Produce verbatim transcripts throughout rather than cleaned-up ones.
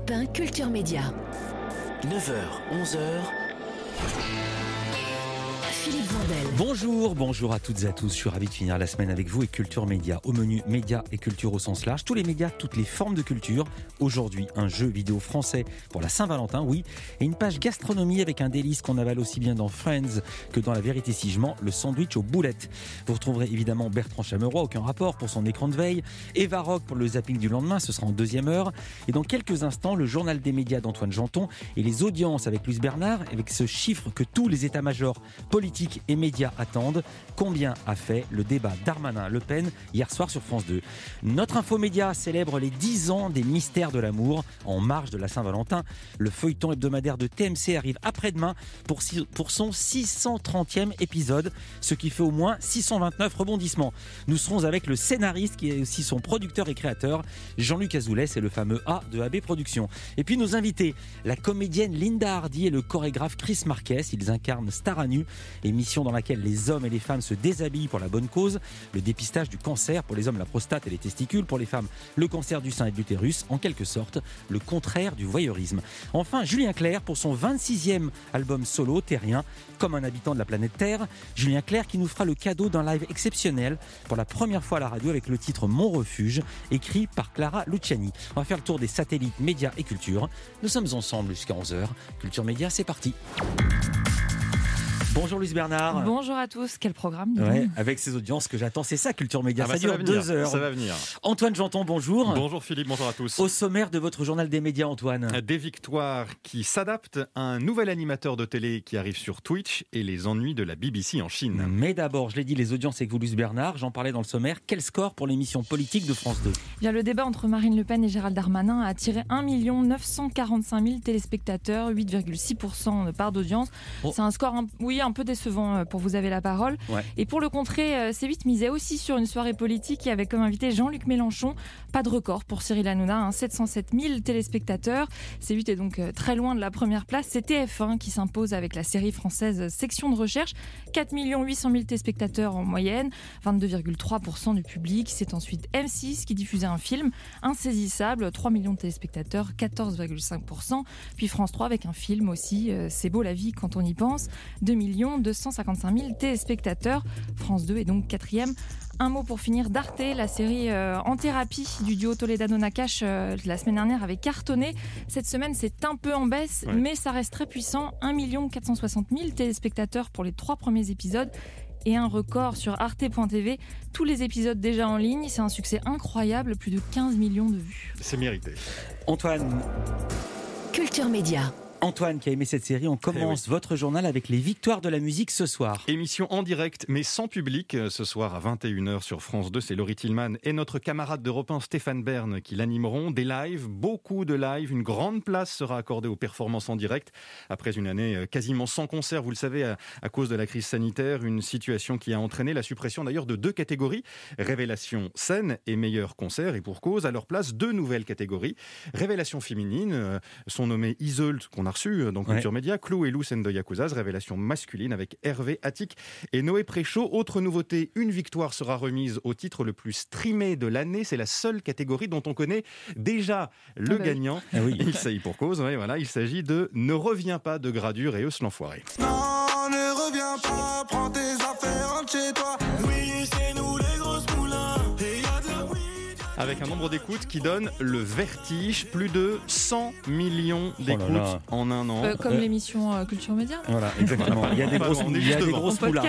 Europe un Culture Média. neuf heures, onze heures. Philippe Vandel. Bonjour, bonjour à toutes et à tous. Je suis ravi de finir la semaine avec vous et Culture Média. Au menu, médias et culture au sens large. Tous les médias, toutes les formes de culture. Aujourd'hui, un jeu vidéo français pour la Saint-Valentin, oui. Et une page gastronomie avec un délice qu'on avale aussi bien dans Friends que dans La Vérité si je mens, le sandwich aux boulettes. Vous retrouverez évidemment Bertrand Chameroy, aucun rapport, pour son écran de veille. Eva Rock pour le zapping du lendemain, ce sera en deuxième heure. Et dans quelques instants, le journal des médias d'Antoine Janton et les audiences avec Louise Bernard, avec ce chiffre que tous les états-majors politiques et médias attendent. Combien a fait le débat Darmanin-Le Pen hier soir sur France deux? Notre infomédia célèbre les dix ans des mystères de l'amour en marge de la Saint-Valentin. Le feuilleton hebdomadaire de T M C arrive après-demain pour, pour son six cent trentième épisode, ce qui fait au moins six cent vingt-neuf rebondissements. Nous serons avec le scénariste qui est aussi son producteur et créateur, Jean-Luc Azoulay, et le fameux A de A B Productions. Et puis nos invités, la comédienne Linda Hardy et le chorégraphe Chris Marquez. Ils incarnent Star à nu, émission dans laquelle les hommes et les femmes se déshabillent pour la bonne cause. Le dépistage du cancer, pour les hommes la prostate et les testicules, pour les femmes le cancer du sein et de l'utérus, en quelque sorte le contraire du voyeurisme. Enfin, Julien Clerc pour son vingt-sixième album solo, Terrien, comme un habitant de la planète Terre. Julien Clerc qui nous fera le cadeau d'un live exceptionnel pour la première fois à la radio avec le titre Mon Refuge, écrit par Clara Luciani. On va faire le tour des satellites médias et culture. Nous sommes ensemble jusqu'à onze heures. Culture Média, c'est parti. Bonjour Louise Bernard. Bonjour à tous, quel programme ouais, avec ces audiences que j'attends, c'est ça Culture Média, ah bah ça, ça dure deux heures. Ça va venir. Antoine Janton, bonjour. Bonjour Philippe, bonjour à tous. Au sommaire de votre journal des médias, Antoine. Des victoires qui s'adaptent à un nouvel animateur de télé qui arrive sur Twitch et les ennuis de la B B C en Chine. Mais d'abord, je l'ai dit, les audiences avec vous Louise Bernard, j'en parlais dans le sommaire. Quel score pour l'émission politique de France deux? Bien, le débat entre Marine Le Pen et Gérald Darmanin a attiré un million neuf cent quarante-cinq mille téléspectateurs, huit virgule six pour cent de part d'audience. Oh. C'est un score, un, oui, un peu décevant pour Vous avez la parole. Ouais. Et pour le contrer, C huit misait aussi sur une soirée politique avec comme invité Jean-Luc Mélenchon. Pas de record pour Cyril Hanouna, hein, sept cent sept mille téléspectateurs. C huit est donc très loin de la première place. C'est T F un qui s'impose avec la série française Section de recherche. quatre millions huit cent mille téléspectateurs en moyenne, vingt-deux virgule trois pour cent du public. C'est ensuite M six qui diffusait un film Insaisissable, trois millions de téléspectateurs, quatorze virgule cinq pour cent. Puis France trois avec un film aussi, C'est beau la vie quand on y pense, deux millions deux cent cinquante-cinq mille téléspectateurs. France deux est donc quatrième. Un mot pour finir d'Arte, la série euh, En thérapie du duo Toledano-Nakache euh, la semaine dernière avait cartonné. Cette semaine, c'est un peu en baisse, ouais. mais ça reste très puissant. un million quatre cent soixante mille téléspectateurs pour les trois premiers épisodes et un record sur arte point t v. Tous les épisodes déjà en ligne, c'est un succès incroyable, plus de quinze millions de vues. C'est mérité. Antoine. Culture Média. Antoine qui a aimé cette série, on commence eh oui. votre journal avec les victoires de la musique ce soir. Émission en direct mais sans public ce soir à vingt et une heures sur France deux. C'est Laurie Tillman et notre camarade d'Europe un Stéphane Bern qui l'animeront. Des lives, beaucoup de lives, une grande place sera accordée aux performances en direct. Après une année quasiment sans concert, vous le savez, à, à cause de la crise sanitaire, une situation qui a entraîné la suppression d'ailleurs de deux catégories, Révélation scène et meilleur concert, et pour cause, à leur place, deux nouvelles catégories. Révélation féminine, euh, sont nommées Iseult, qu'on a reçu dans Culture ouais. Média, Clou et Lou Sendo Yakuzaz, révélation masculine avec Hervé Attic et Noé Préchaud. Autre nouveauté, une victoire sera remise au titre le plus streamé de l'année. C'est la seule catégorie dont on connaît déjà le ah bah gagnant. Ah oui. Il s'agit pour cause, ouais, voilà, il s'agit de Ne reviens pas de Gradure et Eus l'Enfoiré. Non, ne reviens pas, prends tes affaires, rentre chez toi. Oui, c'est nous les grosses moulins. Et y a de la weed. Avec un nombre d'écoutes qui donne le vertige, plus de cent millions d'écoutes oh là là. en un an. Euh, comme euh... l'émission euh, Culture Média. Voilà, exactement. Il y a des grosses, il y a des grosses moulins.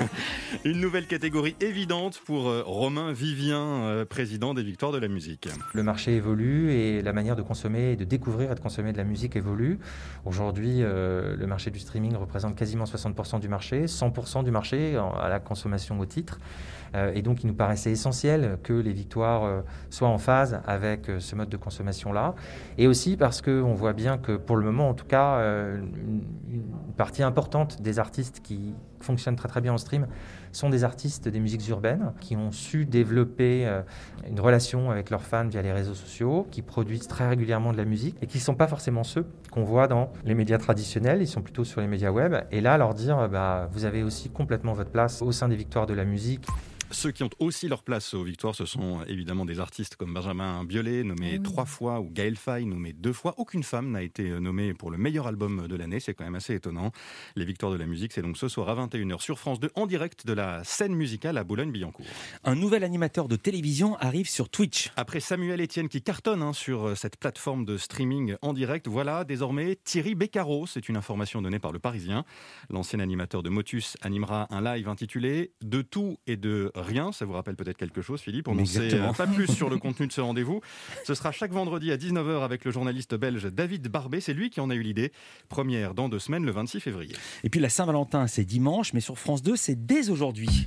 Une nouvelle catégorie évidente pour euh, Romain Vivien, euh, président des Victoires de la musique. Le marché évolue et la manière de consommer, de découvrir et de consommer de la musique évolue. Aujourd'hui, euh, le marché du streaming représente quasiment soixante pour cent du marché, cent pour cent du marché à la consommation au titre. Euh, et donc, il nous paraissait essentiel que les victoires euh, soient en phase avec euh, ce mode de consommation-là. Et aussi parce qu'on voit bien que, pour le moment, en tout cas, euh, une, une partie importante des artistes qui fonctionnent très très bien en stream sont des artistes des musiques urbaines qui ont su développer euh, une relation avec leurs fans via les réseaux sociaux, qui produisent très régulièrement de la musique et qui ne sont pas forcément ceux qu'on voit dans les médias traditionnels, ils sont plutôt sur les médias web. Et là, leur dire, bah, vous avez aussi complètement votre place au sein des victoires de la musique. Ceux qui ont aussi leur place aux victoires, ce sont évidemment des artistes comme Benjamin Biolay, nommé oui. trois fois, ou Gaël Faye, nommé deux fois. Aucune femme n'a été nommée pour le meilleur album de l'année, c'est quand même assez étonnant. Les victoires de la musique, c'est donc ce soir à vingt et une heures sur France deux, en direct de la scène musicale à Boulogne-Billancourt. Un nouvel animateur de télévision arrive sur Twitch. Après Samuel Etienne qui cartonne hein, sur cette plateforme de streaming en direct, voilà désormais Thierry Beccaro. C'est une information donnée par Le Parisien. L'ancien animateur de Motus animera un live intitulé « De tout et de rien ». Ça vous rappelle peut-être quelque chose, Philippe. On n'en sait pas plus sur le contenu de ce rendez-vous. Ce sera chaque vendredi à dix-neuf heures avec le journaliste belge David Barbet. C'est lui qui en a eu l'idée. Première dans deux semaines, le vingt-six février. Et puis la Saint-Valentin, c'est dimanche, mais sur France deux, c'est dès aujourd'hui.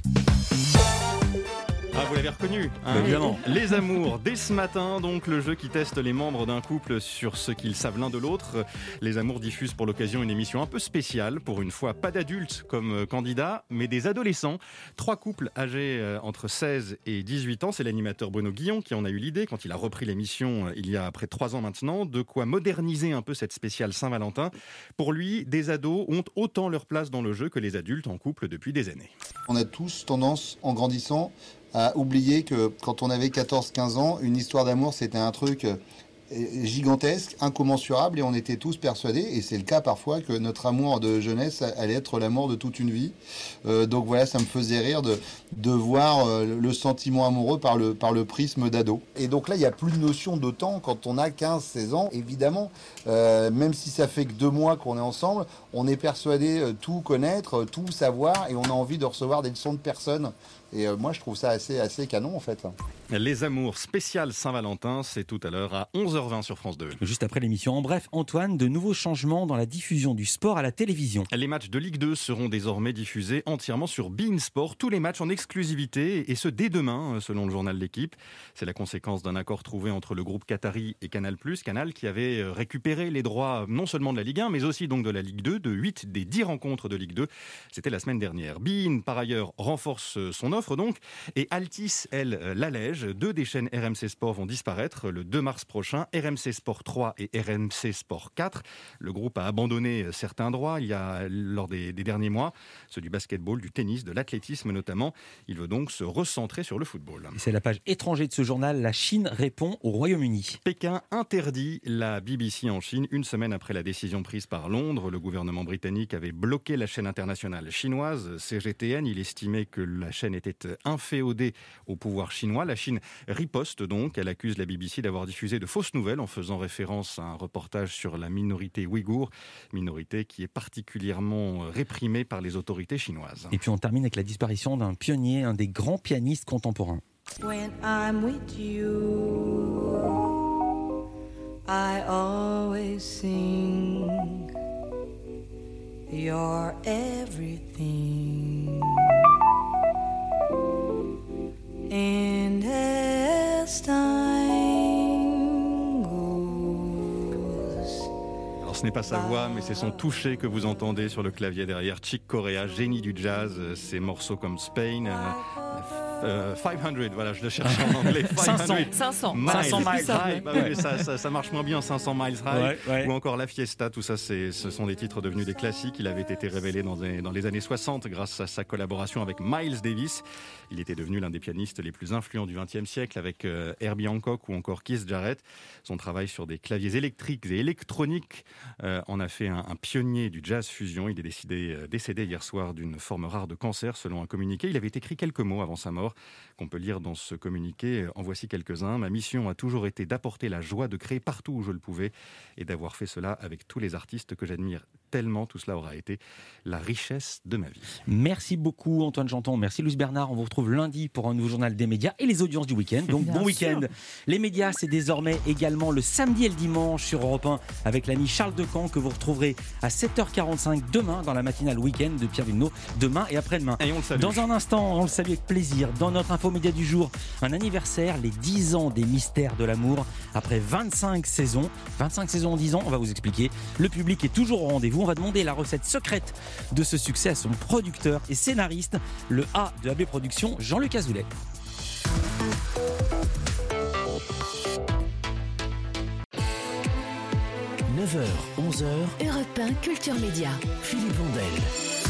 Ah, vous l'avez reconnu, hein, évidemment. Les Amours, dès ce matin, donc le jeu qui teste les membres d'un couple sur ce qu'ils savent l'un de l'autre. Les Amours diffusent pour l'occasion une émission un peu spéciale. Pour une fois, pas d'adultes comme candidats, mais des adolescents. Trois couples âgés entre seize et dix-huit ans. C'est l'animateur Bruno Guillon qui en a eu l'idée quand il a repris l'émission il y a près de trois ans maintenant. De quoi moderniser un peu cette spéciale Saint-Valentin. Pour lui, des ados ont autant leur place dans le jeu que les adultes en couple depuis des années. On a tous tendance, en grandissant, à oublier que quand on avait quatorze quinze ans, une histoire d'amour, c'était un truc gigantesque, incommensurable, et on était tous persuadés, et c'est le cas parfois, que notre amour de jeunesse allait être l'amour de toute une vie. Euh, donc voilà, ça me faisait rire de, de voir euh, le sentiment amoureux par le, par le prisme d'ado. Et donc là, il n'y a plus de notion de temps quand on a quinze seize ans, évidemment. Euh, même si ça fait que deux mois qu'on est ensemble, on est persuadé euh, tout connaître, tout savoir, et on a envie de recevoir des leçons de personne. Et euh, moi, je trouve ça assez, assez canon, en fait. Les Amours spécial Saint-Valentin, c'est tout à l'heure à onze heures vingt sur France deux. Juste après l'émission. En bref, Antoine, de nouveaux changements dans la diffusion du sport à la télévision. Les matchs de Ligue deux seront désormais diffusés entièrement sur beIN Sport. Tous les matchs en exclusivité, et ce dès demain, selon le journal L'Équipe. C'est la conséquence d'un accord trouvé entre le groupe Qatari et Canal+, Canal qui avait récupéré les droits non seulement de la Ligue un, mais aussi donc de la Ligue deux, de huit des dix rencontres de Ligue deux. C'était la semaine dernière. beIN, par ailleurs, renforce son offre donc, et Altice, elle, l'allège. Deux des chaînes R M C Sport vont disparaître le deux mars prochain, R M C Sport trois et R M C Sport quatre. Le groupe a abandonné certains droits il y a, lors des, des derniers mois, ceux du basketball, du tennis, de l'athlétisme notamment. Il veut donc se recentrer sur le football. C'est la page étranger de ce journal. La Chine répond au Royaume-Uni. Pékin interdit la B B C en Chine une semaine après la décision prise par Londres. Le gouvernement britannique avait bloqué la chaîne internationale chinoise C G T N. Il estimait que la chaîne était inféodée au pouvoir chinois. La Chine riposte donc. Elle accuse la B B C d'avoir diffusé de fausses nouvelles en faisant référence à un reportage sur la minorité ouïghour, minorité qui est particulièrement réprimée par les autorités chinoises. Et puis on termine avec la disparition d'un pionnier, un des grands pianistes contemporains. When I'm with you, I always sing. You're everything. And as time goes. Alors ce n'est pas sa voix, mais c'est son toucher que vous entendez sur le clavier derrière. Chick Corea, génie du jazz, ses morceaux comme Spain. Euh, Euh, cinq cents, voilà, je le cherche en anglais. cinq cents, cinq cents, miles, cinq cents miles high. Bah oui, ça, ça, ça marche moins bien, cinq cents miles high. Ouais, ouais. Ou encore La Fiesta, tout ça, c'est, ce sont des titres devenus des classiques. Il avait été révélé dans, des, dans les années soixante grâce à sa collaboration avec Miles Davis. Il était devenu l'un des pianistes les plus influents du vingtième siècle avec euh, Herbie Hancock ou encore Keith Jarrett. Son travail sur des claviers électriques et électroniques euh, en a fait un, un pionnier du jazz fusion. Il est décidé, euh, décédé hier soir d'une forme rare de cancer, selon un communiqué. Il avait écrit quelques mots avant sa mort qu'on peut lire dans ce communiqué. En voici quelques-uns. Ma mission a toujours été d'apporter la joie de créer partout où je le pouvais et d'avoir fait cela avec tous les artistes que j'admire tellement. Tout cela aura été la richesse de ma vie. Merci beaucoup Antoine Janton, merci Louise Bernard. On vous retrouve lundi pour un nouveau journal des médias et les audiences du week-end. Donc bon week-end. Les médias, c'est désormais également le samedi et le dimanche sur Europe un avec l'ami Charles Decamp que vous retrouverez à sept heures quarante-cinq demain dans la matinale week-end de Pierre Villeneuve, demain et après-demain. Et on le salue. Dans un instant, on le salue avec plaisir. Dans notre info média du jour, un anniversaire, les dix ans des mystères de l'amour. Après vingt-cinq saisons, vingt-cinq saisons en dix ans, on va vous expliquer. Le public est toujours au rendez-vous. On va demander la recette secrète de ce succès à son producteur et scénariste, le A de A B Productions, Jean-Luc Azoulay. neuf heures, onze heures, Europe un Culture Média. Philippe Vandel.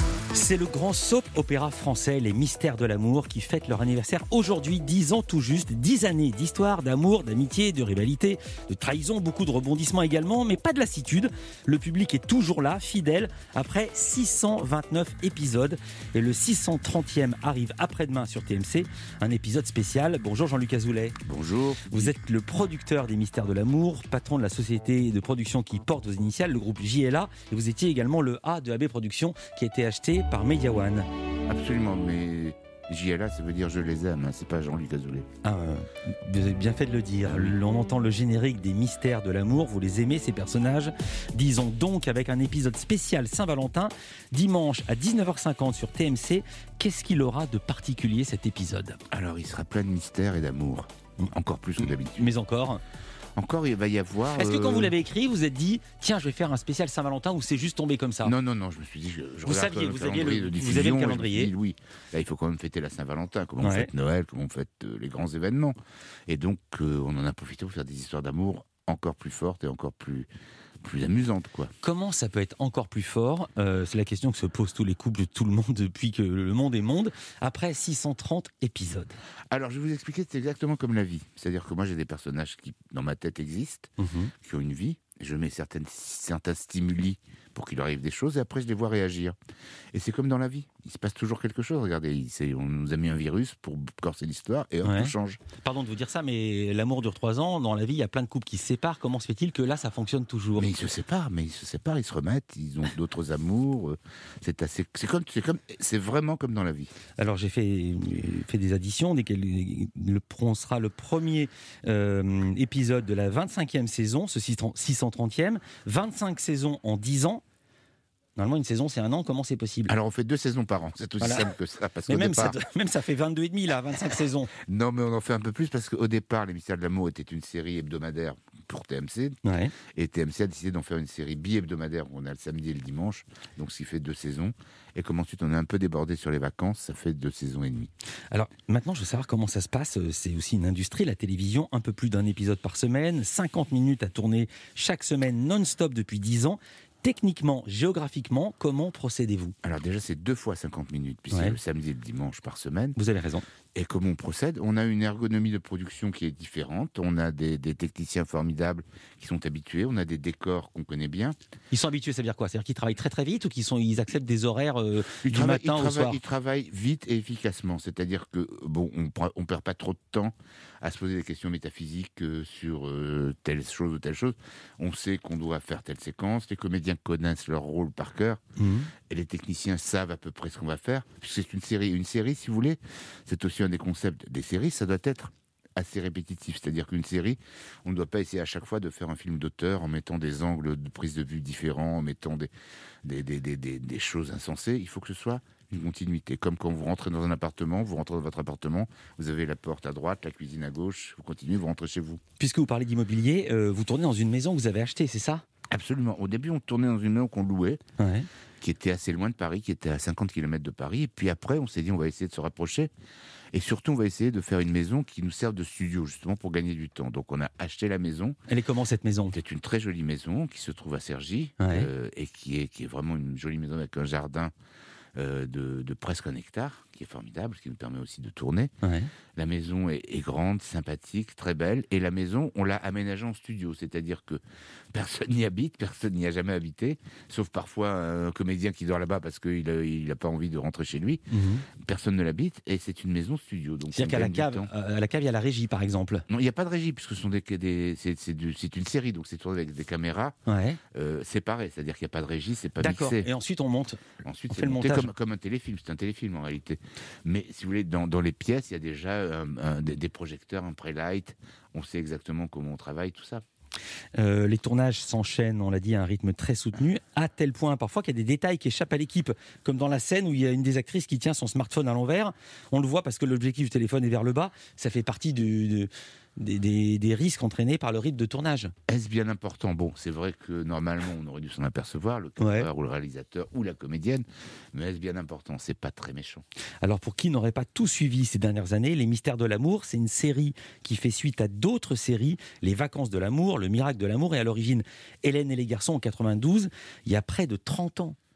C'est le grand soap-opéra français, Les Mystères de l'amour, qui fête leur anniversaire aujourd'hui, dix ans tout juste, dix années d'histoire, d'amour, d'amitié, de rivalité, de trahison, beaucoup de rebondissements également, mais pas de lassitude. Le public est toujours là, fidèle, après six cent vingt-neuf épisodes. Et le six cent trentième arrive après-demain sur T M C, un épisode spécial. Bonjour Jean-Luc Azoulay. Bonjour. Vous êtes le producteur des Mystères de l'amour, patron de la société de production qui porte vos initiales, le groupe J L A, et vous étiez également le A de A B Productions, qui a été acheté par Media One. Absolument, mais J L A, ça veut dire je les aime, hein, c'est pas Jean-Luc Azoulay. Ah, vous avez bien fait de le dire. On entend le générique des Mystères de l'amour, vous les aimez ces personnages. Disons donc avec un épisode spécial Saint-Valentin, dimanche à dix-neuf heures cinquante sur T M C. Qu'est-ce qu'il aura de particulier cet épisode ? Alors il sera plein de mystères et d'amour, encore plus que d'habitude. Mais encore Encore, il va y avoir... Est-ce que quand euh... vous l'avez écrit, vous vous êtes dit tiens, je vais faire un spécial Saint-Valentin, ou c'est juste tombé comme ça ? Non, non, non, je me suis dit... Je, je vous saviez, vous aviez le, de vous avez le calendrier. Dit, oui, là, il faut quand même fêter la Saint-Valentin, comme on ouais. fête Noël, comme on fête euh, les grands événements. Et donc, euh, on en a profité pour faire des histoires d'amour encore plus fortes et encore plus... plus amusante, quoi. Comment ça peut être encore plus fort ? euh, C'est la question que se posent tous les couples de tout le monde depuis que le monde est monde, après six cent trente épisodes. Alors, je vais vous expliquer, c'est exactement comme la vie. C'est-à-dire que moi, j'ai des personnages qui, dans ma tête, existent, mm-hmm. qui ont une vie. Je mets certaines, certains stimuli pour qu'il leur arrive des choses, et après, je les vois réagir. Et c'est comme dans la vie. Il se passe toujours quelque chose. Regardez, on nous a mis un virus pour corser l'histoire, et hop, ouais. tout change. Pardon de vous dire ça, mais l'amour dure trois ans. Dans la vie, il y a plein de couples qui se séparent. Comment se fait-il que là, ça fonctionne toujours ? Mais ils se séparent, mais ils se séparent, ils se remettent, ils ont d'autres amours. C'est assez, c'est comme, c'est comme, c'est vraiment comme dans la vie. Alors j'ai fait, fait des additions. Dès qu'elle on sera le premier euh, épisode de la vingt-cinquième saison, ce six cent trentième, vingt-cinq saisons en dix ans. Normalement, une saison, c'est un an. Comment c'est possible ? Alors, on fait deux saisons par an. C'est aussi voilà. simple que ça. Parce mais même, départ... ça, même ça fait vingt-deux et demi, là, vingt-cinq saisons. Non, mais on en fait un peu plus parce qu'au départ, Les Mystères de l'amour était une série hebdomadaire pour T M C. Ouais. Et T M C a décidé d'en faire une série bi-hebdomadaire où on a le samedi et le dimanche. Donc, ce qui fait deux saisons. Et comme ensuite, on est un peu débordé sur les vacances, ça fait deux saisons et demie. Alors, maintenant, je veux savoir comment ça se passe. C'est aussi une industrie, la télévision. Un peu plus d'un épisode par semaine. cinquante minutes à tourner chaque semaine non-stop depuis dix ans. Techniquement, géographiquement, comment procédez-vous ? Alors déjà, c'est deux fois cinquante minutes, puis ouais. c'est le samedi et le dimanche par semaine. Vous avez raison. Et comment on procède ? On a une ergonomie de production qui est différente. On a des, des techniciens formidables qui sont habitués. On a des décors qu'on connaît bien. Ils sont habitués, ça veut dire quoi ? C'est-à-dire qu'ils travaillent très très vite ou qu'ils sont, ils acceptent des horaires euh, du matin au soir ? Ils travaillent vite et efficacement. C'est-à-dire que bon, on ne perd pas trop de temps à se poser des questions métaphysiques euh, sur euh, telle chose ou telle chose. On sait qu'on doit faire telle séquence. Les comédiens connaissent leur rôle par cœur. Mmh. Et les techniciens savent à peu près ce qu'on va faire. C'est une série. Une série, si vous voulez, c'est aussi un des concepts des séries, ça doit être assez répétitif. C'est-à-dire qu'une série, on ne doit pas essayer à chaque fois de faire un film d'auteur en mettant des angles de prise de vue différents, en mettant des, des, des, des, des, des choses insensées. Il faut que ce soit une continuité. Comme quand vous rentrez dans un appartement, vous rentrez dans votre appartement, vous avez la porte à droite, la cuisine à gauche, vous continuez, vous rentrez chez vous. Puisque vous parlez d'immobilier, euh, vous tournez dans une maison que vous avez achetée, c'est ça ? Absolument. Au début, on tournait dans une maison qu'on louait, ouais. qui était assez loin de Paris, qui était à cinquante kilomètres de Paris. Et puis après, on s'est dit, on va essayer de se rapprocher. Et surtout, on va essayer de faire une maison qui nous serve de studio, justement, pour gagner du temps. Donc, on a acheté la maison. Elle est comment, cette maison ? C'est une très jolie maison qui se trouve à Cergy, ouais. euh, et qui est, qui est vraiment une jolie maison avec un jardin euh, de, de presque un hectare, qui est formidable, ce qui nous permet aussi de tourner. Ouais. La maison est, est grande, sympathique, très belle. Et la maison, on l'a aménagée en studio. C'est-à-dire que personne n'y habite, personne n'y a jamais habité, sauf parfois un comédien qui dort là-bas parce qu'il n'a il a pas envie de rentrer chez lui. Mmh. Personne ne l'habite et c'est une maison studio. Donc c'est-à-dire qu'à la cave, à la cave, il y a la régie, par exemple. Non, il n'y a pas de régie, puisque ce sont des, des, c'est, c'est, du, c'est une série, donc c'est tourné avec des caméras ouais. euh, séparées. C'est-à-dire qu'il n'y a pas de régie, c'est pas D'accord. mixé. Et ensuite, on monte. Ensuite, on c'est fait monté le montage. Comme, comme un téléfilm. C'est un téléfilm, en réalité. Mais si vous voulez, dans, dans les pièces, il y a déjà euh, un, des, des projecteurs, un pré-light. On sait exactement comment on travaille, tout ça. Euh, les tournages s'enchaînent, on l'a dit, à un rythme très soutenu, à tel point parfois qu'il y a des détails qui échappent à l'équipe, comme dans la scène où il y a une des actrices qui tient son smartphone à l'envers. On le voit parce que l'objectif du téléphone est vers le bas. Ça fait partie du, de, des, des, des risques entraînés par le rythme de tournage. Est-ce bien important ? Bon, c'est vrai que normalement, on aurait dû s'en apercevoir, le caméraman ouais. ou le réalisateur ou la comédienne, mais est-ce bien important ? C'est pas très méchant. Alors, pour qui n'aurait pas tout suivi ces dernières années, Les Mystères de l'amour, c'est une série qui fait suite à d'autres séries, Les Vacances de l'amour, Le Miracle de l'amour, et à l'origine, Hélène et les garçons en quatre-vingt-douze, il y a près de trente ans.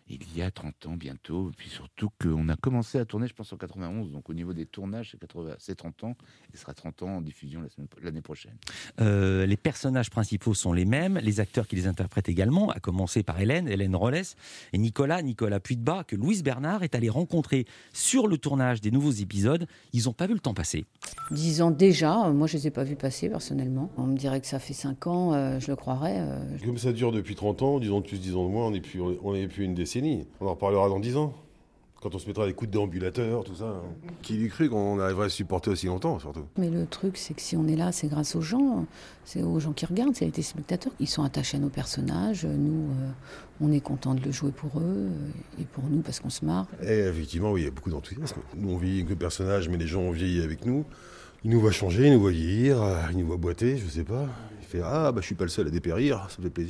il y a trente ans bientôt, et puis surtout qu'on a commencé à tourner, je pense, en quatre-vingt-onze, donc au niveau des tournages, c'est, quatre-vingts, c'est trente ans, et ce sera trente ans en diffusion la semaine, l'année prochaine. Euh, les personnages principaux sont les mêmes, les acteurs qui les interprètent également, à commencer par Hélène, Hélène Rollès, et Nicolas, Nicolas Puydebas, que Louise Bernard est allée rencontrer sur le tournage des nouveaux épisodes. Ils n'ont pas vu le temps passer. Dix ans déjà, moi je ne les ai pas vus passer personnellement. On me dirait que ça fait cinq ans, euh, je le croirais. Euh... Comme ça dure depuis trente ans, dix ans de plus, dix ans de moins, on n'est plus, on n'est plus une décennie. On en reparlera dans dix ans, quand on se mettra des coups de déambulateur, tout ça. Hein. Qui l'eût cru qu'on arriverait à supporter aussi longtemps, surtout. Mais le truc, c'est que si on est là, c'est grâce aux gens, c'est aux gens qui regardent, c'est les téléspectateurs. Ils sont attachés à nos personnages, nous, euh, on est content de le jouer pour eux, euh, et pour nous, parce qu'on se marre. Et effectivement, oui, il y a beaucoup d'enthousiasme. Nous, on vieillit avec le personnage, mais les gens ont vieilli avec nous. Ils nous voient changer, ils nous voient vieillir, ils nous voient boiter, je sais pas. Il fait « Ah, bah je suis pas le seul à dépérir, ça me fait plaisir. »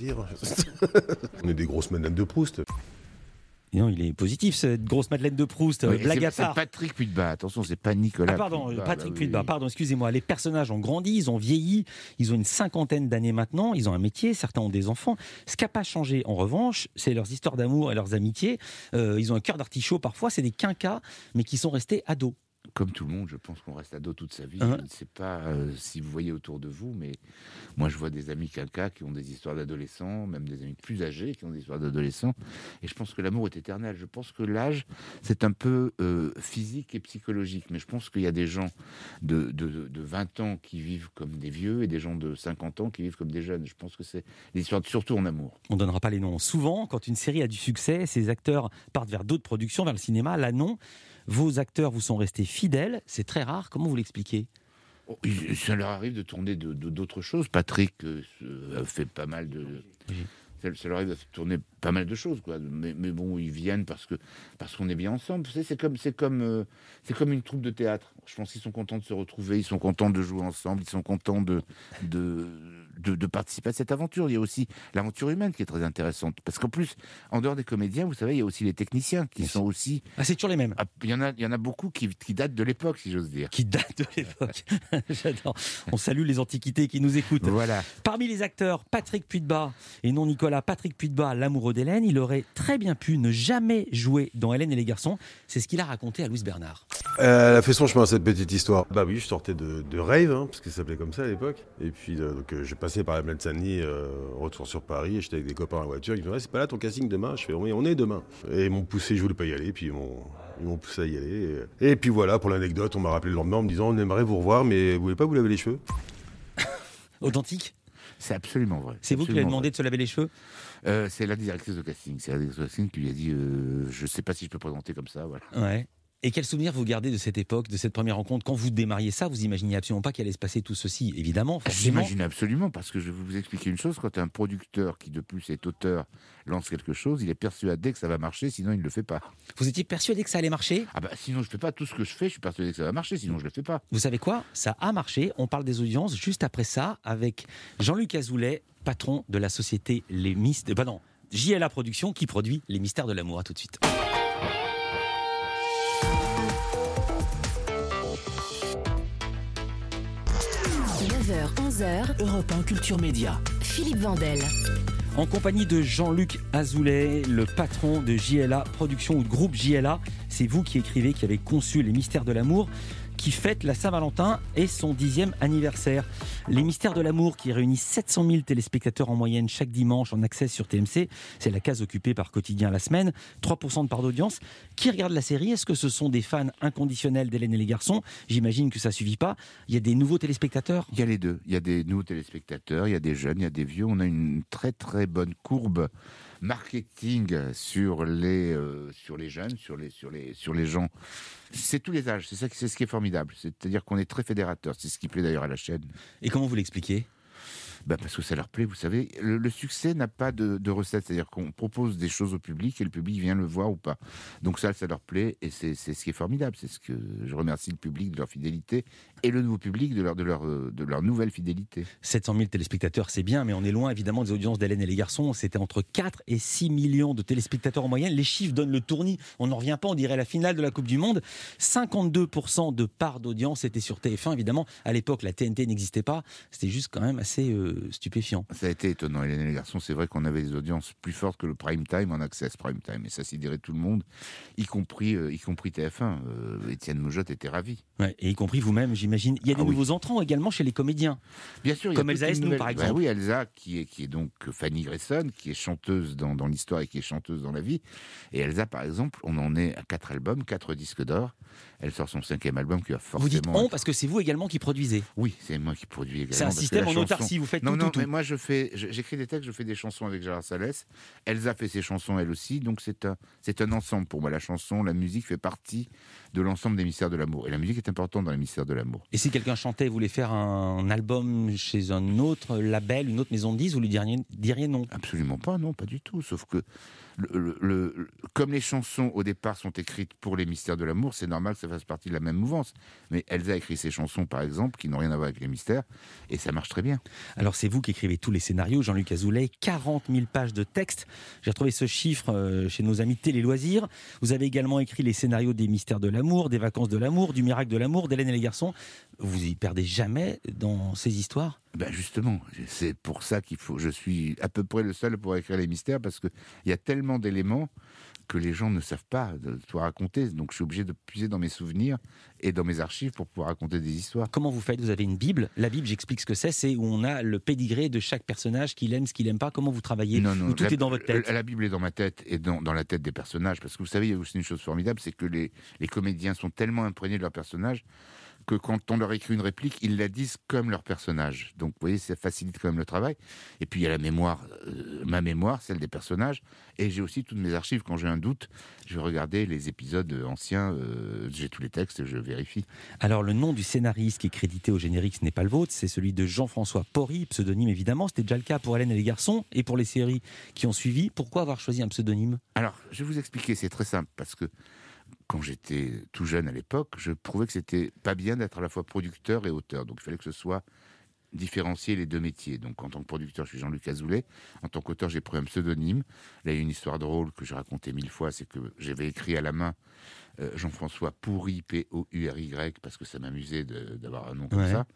On est des grosses Madeleine de Proust. Non, il est positif, cette grosse Madeleine de Proust. Oui, blague c'est, à part. C'est Patrick Puydebas, attention, c'est pas Nicolas. Ah, pardon, Puydebas, Patrick bah, oui, Puydebas, oui. pardon, excusez-moi. Les personnages ont grandi, ils ont vieilli, ils ont une cinquantaine d'années maintenant, ils ont un métier, certains ont des enfants. Ce qui n'a pas changé, en revanche, c'est leurs histoires d'amour et leurs amitiés. Euh, ils ont un cœur d'artichaut parfois, c'est des quinquas, mais qui sont restés ados. Comme tout le monde, je pense qu'on reste ado toute sa vie. Hein? Je ne sais pas euh, si vous voyez autour de vous, mais moi je vois des amis quinquas qui ont des histoires d'adolescents, même des amis plus âgés qui ont des histoires d'adolescents. Et je pense que l'amour est éternel. Je pense que l'âge, c'est un peu euh, physique et psychologique. Mais je pense qu'il y a des gens de, de, de vingt ans qui vivent comme des vieux et des gens de cinquante ans qui vivent comme des jeunes. Je pense que c'est l'histoire surtout en amour. On ne donnera pas les noms. Souvent, quand une série a du succès, ces acteurs partent vers d'autres productions, vers le cinéma. Là, non. Vos acteurs vous sont restés fidèles, c'est très rare. Comment vous l'expliquez ? Oh, ça leur arrive de tourner de, de, d'autres choses. Patrick euh, fait pas mal de... Oui. Ça, ça leur arrive de tourner pas mal de choses, quoi. Mais, mais bon, ils viennent parce que parce qu'on est bien ensemble. Vous savez, c'est comme c'est comme euh, c'est comme une troupe de théâtre. Je pense qu'ils sont contents de se retrouver, ils sont contents de jouer ensemble, ils sont contents de de, de de participer à cette aventure. Il y a aussi l'aventure humaine qui est très intéressante, parce qu'en plus, en dehors des comédiens, vous savez, il y a aussi les techniciens qui sont aussi. Ah, c'est toujours les mêmes. Ah, il y en a, il y en a beaucoup qui, qui datent de l'époque, si j'ose dire. Qui datent de l'époque. J'adore. On salue les antiquités qui nous écoutent. Voilà. Parmi les acteurs, Patrick Puydebas et non Nicolas, Patrick Puydebas, l'amoureux d'Hélène, il aurait très bien pu ne jamais jouer dans Hélène et les garçons. C'est ce qu'il a raconté à Louise Bernard. Euh, elle a fait son chemin, cette petite histoire. Bah oui, je sortais de, de Rave, hein, parce que ça s'appelait comme ça à l'époque. Et puis, euh, donc, euh, j'ai passé par la Plaine Saint-Denis, euh, retour sur Paris, et j'étais avec des copains en voiture. Ils me disaient, c'est pas là ton casting demain? Je fais, oui, on est demain. Et ils m'ont poussé, je voulais pas y aller, puis ils m'ont, ils m'ont poussé à y aller. Et, et puis voilà, pour l'anecdote, on m'a rappelé le lendemain en me disant, on aimerait vous revoir, mais vous voulez pas vous laver les cheveux? Authentique? C'est absolument vrai. C'est vous qui lui avez demandé vrai. de se laver les cheveux? euh, C'est la directrice de casting. C'est la directrice de casting qui lui a dit euh, je sais pas si je peux présenter comme ça. Voilà. Ouais. Et quel souvenir vous gardez de cette époque, de cette première rencontre? Quand vous démarriez ça, vous imaginiez absolument pas qu'il allait se passer tout ceci, évidemment. J'imagine absolument, parce que je vais vous expliquer une chose. Quand un producteur qui de plus est auteur lance quelque chose, il est persuadé que ça va marcher, sinon il ne le fait pas. Vous étiez persuadé que ça allait marcher? Ah bah sinon je fais pas tout ce que je fais, je suis persuadé que ça va marcher, sinon je le fais pas. Vous savez quoi? Ça a marché, on parle des audiences juste après ça, avec Jean-Luc Azoulay, patron de la société Les Mystères... Bah non, J L A Productions, qui produit Les Mystères de l'amour. À tout de suite. neuf heures, onze heures, Europe un Culture Média. Philippe Vandel. En compagnie de Jean-Luc Azoulay, le patron de J L A Productions ou de groupe J L A. C'est vous qui écrivez, qui avez conçu Les Mystères de l'amour, qui fête la Saint-Valentin et son dixième anniversaire. Les Mystères de l'amour qui réunissent sept cent mille téléspectateurs en moyenne chaque dimanche en accès sur T M C. C'est la case occupée par Quotidien la semaine. trois pour cent de part d'audience. Qui regarde la série? Est-ce que ce sont des fans inconditionnels d'Hélène et les garçons? J'imagine que ça ne suffit pas. Il y a des nouveaux téléspectateurs? Il y a les deux. Il y a des nouveaux téléspectateurs, il y a des jeunes, il y a des vieux. On a une très très bonne courbe marketing sur les euh, sur les jeunes, sur les sur les sur les gens. C'est tous les âges. C'est ça, c'est ce qui est formidable. C'est-à-dire qu'on est très fédérateur. C'est ce qui plaît d'ailleurs à la chaîne. Et comment vous l'expliquez? Bah parce que ça leur plaît, vous savez. Le, le succès n'a pas de, de recette, c'est-à-dire qu'on propose des choses au public et le public vient le voir ou pas. Donc ça, ça leur plaît et c'est, c'est ce qui est formidable. C'est ce que je remercie le public de leur fidélité et le nouveau public de leur, de leur, de leur nouvelle fidélité. sept cent mille téléspectateurs, c'est bien, mais on est loin évidemment des audiences d'Hélène et les garçons. C'était entre quatre et six millions de téléspectateurs en moyenne. Les chiffres donnent le tournis. On n'en revient pas, on dirait la finale de la Coupe du Monde. cinquante-deux pour cent de part d'audience était sur T F un, évidemment. À l'époque, la T N T n'existait pas. C'était juste quand même assez... Euh peu stupéfiant. Ça a été étonnant. Hélène et les garçons, c'est vrai qu'on avait des audiences plus fortes que le prime time en access prime time. Et ça sidérait tout le monde, y compris, euh, y compris T F un. Euh, Étienne Moujotte était ravi. Ouais, et y compris vous-même, j'imagine. Il y a des ah, nouveaux oui. entrants également chez les comédiens. Bien sûr. Comme Elsa Esnou, par exemple. Bah oui, Elsa, qui est, qui est donc Fanny Grayson, qui est chanteuse dans, dans l'histoire et qui est chanteuse dans la vie. Et Elsa, par exemple, on en est à quatre albums, quatre disques d'or. Elle sort son cinquième album qui va forcément... Vous dites on parce que c'est vous également qui produisez. Oui, c'est moi qui produis également. C'est un système en chanson... autarcie, vous faites non, tout, non, tout, mais tout. moi je fais, j'écris des textes, je fais des chansons avec Gérard Salès. Elsa fait ses chansons elle aussi, donc c'est un, c'est un ensemble pour moi. La chanson, la musique fait partie de l'ensemble des mystères de l'amour. Et la musique est importante dans les mystères de l'amour. Et si quelqu'un chantait, voulait faire un album chez un autre label, une autre maison de disques, vous lui diriez, diriez non? Absolument pas, non, pas du tout. Sauf que le, le, le, comme les chansons au départ sont écrites pour les mystères de l'amour, c'est normal que ça fasse partie de la même mouvance. Mais Elsa a écrit ses chansons, par exemple, qui n'ont rien à voir avec les mystères, et ça marche très bien. Alors c'est vous qui écrivez tous les scénarios, Jean-Luc Azoulay, quarante mille pages de texte. J'ai retrouvé ce chiffre chez nos amis de Télé Loisirs. Vous avez également écrit les scénarios des mystères de l'amour, des vacances de l'amour, du miracle de l'amour, d'Hélène et les garçons. Vous y perdez jamais dans ces histoires? Ben justement, c'est pour ça qu'il faut. Je suis à peu près le seul pour écrire les mystères, parce qu'il y a tellement d'éléments que les gens ne savent pas de tout raconter. Donc je suis obligé de puiser dans mes souvenirs et dans mes archives pour pouvoir raconter des histoires. Comment vous faites? Vous avez une Bible. La Bible, j'explique ce que c'est. C'est où on a le pédigré de chaque personnage, qu'il aime, ce qu'il n'aime pas. Comment vous travaillez? Non, non, ou tout la, est dans votre tête? La Bible est dans ma tête et dans, dans la tête des personnages. Parce que vous savez, il y a aussi une chose formidable, c'est que les, les comédiens sont tellement imprégnés de leurs personnages que quand on leur écrit une réplique, ils la disent comme leur personnage. Donc, vous voyez, ça facilite quand même le travail. Et puis, il y a la mémoire, euh, ma mémoire, celle des personnages. Et j'ai aussi toutes mes archives. Quand j'ai un doute, je vais regarder les épisodes anciens. Euh, j'ai tous les textes, je vérifie. Alors, le nom du scénariste qui est crédité au générique, ce n'est pas le vôtre. C'est celui de Jean-François Porry, pseudonyme évidemment. C'était déjà le cas pour Hélène et les garçons et pour les séries qui ont suivi. Pourquoi avoir choisi un pseudonyme? Alors, je vais vous expliquer. C'est très simple. Parce que quand j'étais tout jeune à l'époque, je trouvais que c'était pas bien d'être à la fois producteur et auteur. Donc il fallait que ce soit différencier les deux métiers. Donc en tant que producteur, je suis Jean-Luc Azoulay. En tant qu'auteur, j'ai pris un pseudonyme. Là, il y a une histoire drôle que j'ai racontée mille fois, c'est que j'avais écrit à la main euh, Jean-François Pourry, P O U R Y, parce que ça m'amusait de, d'avoir un nom comme ouais. ça.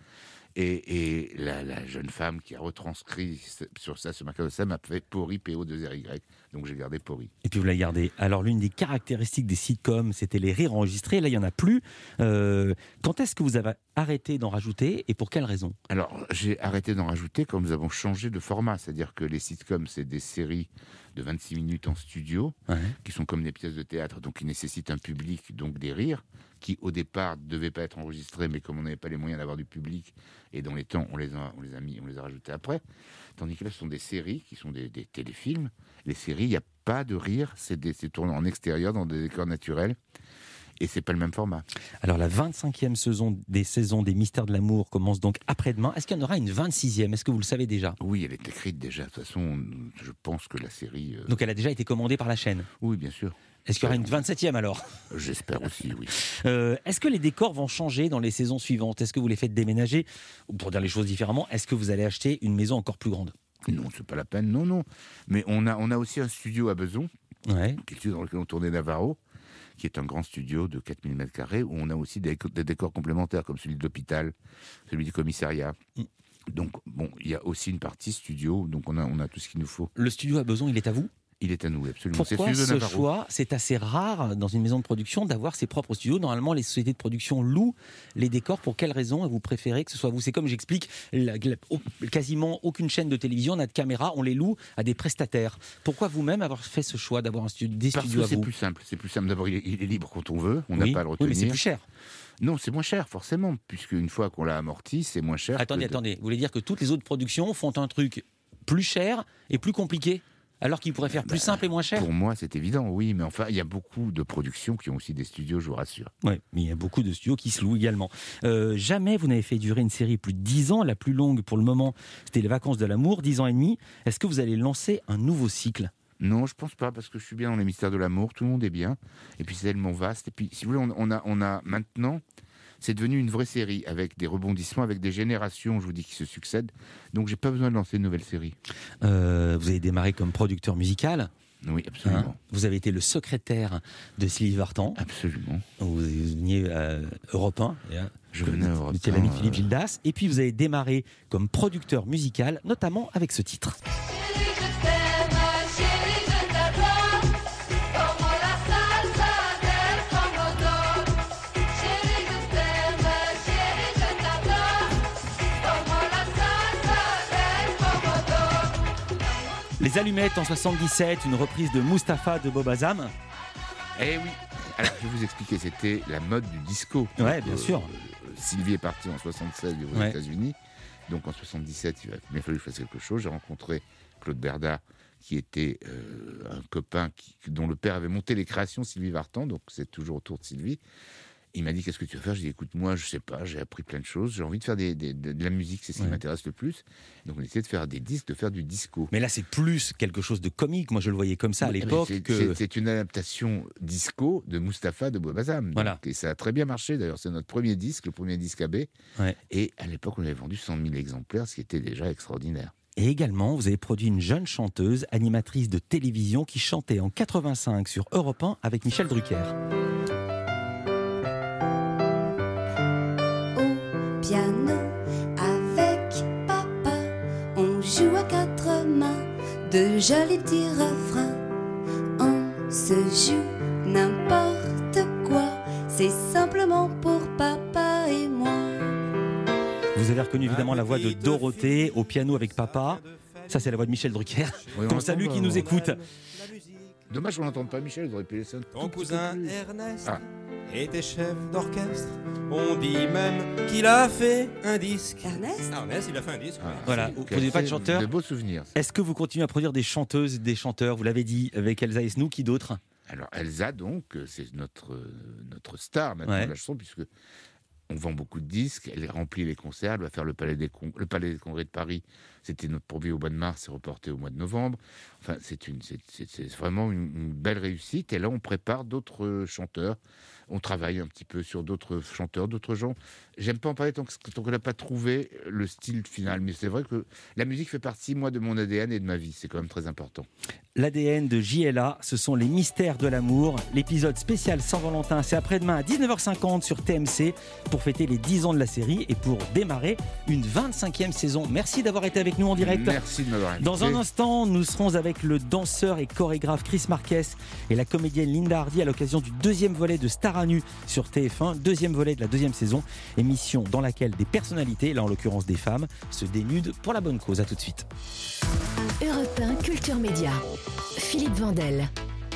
Et, et la, la jeune femme qui a retranscrit sur ça, sur ma carte, m'a fait Porry, P O deux R Y. Donc j'ai gardé Porry. Et puis vous l'avez gardé. Alors l'une des caractéristiques des sitcoms, c'était les rires enregistrés. Là, il n'y en a plus. Euh, quand est-ce que vous avez arrêté d'en rajouter et pour quelle raison? Alors j'ai arrêté d'en rajouter quand nous avons changé de format. C'est-à-dire que les sitcoms, c'est des séries de vingt-six minutes en studio, ouais. qui sont comme des pièces de théâtre, donc qui nécessitent un public, donc des rires, qui au départ ne devaient pas être enregistrés, mais comme on n'avait pas les moyens d'avoir du public, et dans les temps, on les a, on les a mis, on les a rajoutés après. Tandis que là, ce sont des séries qui sont des, des téléfilms. Les séries, il n'y a pas de rire, c'est, des, c'est tourné en extérieur, dans des décors naturels. Et c'est pas le même format. Alors la vingt-cinquième saison des saisons des Mystères de l'amour commence donc après-demain. Est-ce qu'il y en aura une vingt-sixième? Est-ce que vous le savez déjà? Oui, elle est écrite déjà. De toute façon, je pense que la série... Euh... Donc elle a déjà été commandée par la chaîne? Oui, bien sûr. Est-ce qu'il y aura une vingt-septième alors? J'espère aussi, oui. Euh, est-ce que les décors vont changer dans les saisons suivantes? Est-ce que vous les faites déménager? Ou pour dire les choses différemment, est-ce que vous allez acheter une maison encore plus grande? Non, c'est pas la peine, non, non. Mais on a, on a aussi un studio à Beson, ouais. qui est le studio dans lequel on tournait Navarro, qui est un grand studio de quatre mille mètres carrés, où on a aussi des, des décors complémentaires, comme celui de l'hôpital, celui du commissariat. Mm. Donc, bon, il y a aussi une partie studio, donc on a, on a tout ce qu'il nous faut. Le studio à Beson, il est à vous? Il est à nous, absolument. Pourquoi c'est ce choix? C'est assez rare dans une maison de production d'avoir ses propres studios. Normalement, les sociétés de production louent les décors. Pour quelle raison vous préférez que ce soit vous? C'est comme j'explique, la, la, quasiment aucune chaîne de télévision n'a de caméra, on les loue à des prestataires. Pourquoi vous-même avoir fait ce choix d'avoir un studio, des Parce studios que à c'est vous? plus simple. C'est plus simple. D'abord, il est, il est libre quand on veut. On n'a oui. pas à le retenir. Oui, mais c'est plus cher. Non, c'est moins cher, forcément, puisque une fois qu'on l'a amorti, c'est moins cher. Attendez, que... attendez. Vous voulez dire que toutes les autres productions font un truc plus cher et plus compliqué? Alors qu'ils pourraient faire plus bah, simple et moins cher? Pour moi, c'est évident, oui. Mais enfin, il y a beaucoup de productions qui ont aussi des studios, je vous rassure. Oui, mais il y a beaucoup de studios qui se louent également. Euh, jamais vous n'avez fait durer une série plus de dix ans. La plus longue, pour le moment, c'était Les Vacances de l'amour, dix ans et demi. Est-ce que vous allez lancer un nouveau cycle? Non, je pense pas, parce que je suis bien dans les Mystères de l'amour. Tout le monde est bien. Et puis, c'est tellement vaste. Et puis, si vous voulez, on, on, a, on a maintenant... C'est devenu une vraie série, avec des rebondissements, avec des générations, je vous dis, qui se succèdent. Donc, j'ai pas besoin de lancer une nouvelle série. Euh, vous avez démarré comme producteur musical? Oui, absolument. Hein, vous avez été le secrétaire de Sylvie Vartan. Absolument. Vous veniez à Europe un. Je venais à Europe Vous étiez l'ami de un, Philippe euh, Gildas. Et puis vous avez démarré comme producteur musical, notamment avec ce titre. Les Allumettes en soixante-dix-sept, une reprise de Mustapha de Bob Azam. Eh oui. Alors, je vais vous expliquer, c'était la mode du disco. Ouais, Donc, bien euh, sûr. Sylvie est partie en soixante-seize aux Ouais. États-Unis. Donc en soixante-dix-sept, il a bien fallu que je fasse quelque chose. J'ai rencontré Claude Berda, qui était euh, un copain qui, dont le père avait monté les créations Sylvie Vartan, donc c'est toujours autour de Sylvie. Il m'a dit, qu'est-ce que tu vas faire? J'ai dit, écoute, moi, je sais pas, j'ai appris plein de choses, j'ai envie de faire des, des, de, de la musique, c'est ce qui Ouais. m'intéresse le plus. Donc on essayait de faire des disques, de faire du disco. Mais là, c'est plus quelque chose de comique. Moi, je le voyais comme ça à Mais l'époque. c'est, que... c'est, c'est une adaptation disco de Mustapha de Bob Azam. Voilà. Donc, et ça a très bien marché, d'ailleurs, c'est notre premier disque, le premier disque A B. Ouais. Et à l'époque, on avait vendu cent mille exemplaires, ce qui était déjà extraordinaire. Et également, vous avez produit une jeune chanteuse, animatrice de télévision, qui chantait en quatre-vingt-cinq sur Europe un avec Michel Drucker. Piano avec papa, on joue à quatre mains, de jolis petits refrains. On se joue n'importe quoi, c'est simplement pour papa et moi. Vous avez reconnu évidemment la voix de Dorothée au piano avec papa. Ça, c'est la voix de Michel Drucker. Oui, Qu'on salue, qui nous écoute. Dommage qu'on n'entende pas Michel, vous auriez pu laisser un Ton tout petit cousin peu plus. Ernest Ah. était chef d'orchestre. On dit même qu'il a fait un disque. Ernest Ernest, il a fait un disque. Ah, Voilà, c'est- vous quel n'êtes pas de fait chanteur. De beaux souvenirs. Est-ce que vous continuez à produire des chanteuses et des chanteurs? Vous l'avez dit, avec Elsa Esnou, qui d'autre? Alors Elsa, donc, euh, c'est notre, euh, notre star maintenant Ouais. de la chanson, puisque on vend beaucoup de disques, elle remplit les concerts, elle va faire le Palais des, Con- le Palais des Congrès de Paris. C'était notre premier au mois de mars, c'est reporté au mois de novembre. Enfin, c'est, une, c'est, c'est, c'est vraiment une, une belle réussite. Et là, on prépare d'autres euh, chanteurs. On travaille un petit peu sur d'autres chanteurs, d'autres gens. J'aime pas en parler tant, que, tant qu'on n'a pas trouvé le style final. Mais c'est vrai que la musique fait partie, moi, de mon A D N et de ma vie. C'est quand même très important. L'A D N de J L A, ce sont les mystères de l'amour. L'épisode spécial Saint-Valentin, c'est après-demain à dix-neuf heures cinquante sur T M C pour fêter les dix ans de la série et pour démarrer une vingt-cinquième saison. Merci d'avoir été avec nous en direct. Merci de m'avoir invité. Dans un instant, nous serons avec le danseur et chorégraphe Chris Marquez et la comédienne Linda Hardy à l'occasion du deuxième volet de Star à nu sur T F un, deuxième volet de la deuxième saison, émission dans laquelle des personnalités, là en l'occurrence des femmes, se dénudent pour la bonne cause. À tout de suite. Europe un Culture Média. Philippe Vandel.